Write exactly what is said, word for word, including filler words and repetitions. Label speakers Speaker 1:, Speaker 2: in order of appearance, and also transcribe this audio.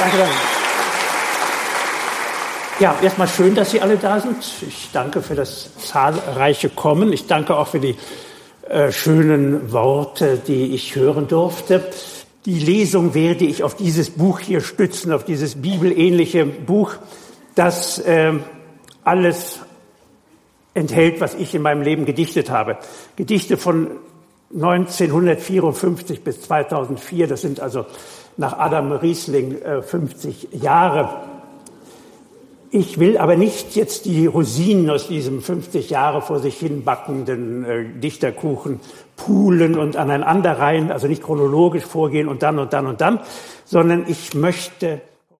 Speaker 1: danke, danke. Ja, erstmal schön, dass Sie alle da sind. Ich danke für das zahlreiche Kommen. Ich danke auch für die äh, schönen Worte, die ich hören durfte. Die Lesung werde ich auf dieses Buch hier stützen, auf dieses bibelähnliche Buch, das äh, alles enthält, was ich in meinem Leben gedichtet habe. Gedichte von neunzehnhundertvierundfünfzig bis zweitausendvier, das sind also nach Adam Riesling äh, fünfzig Jahre. Ich will aber nicht jetzt die Rosinen aus diesem fünfzig Jahre vor sich hin backenden äh, Dichterkuchen poolen und aneinanderreihen, also nicht chronologisch vorgehen und dann und dann und dann, sondern ich möchte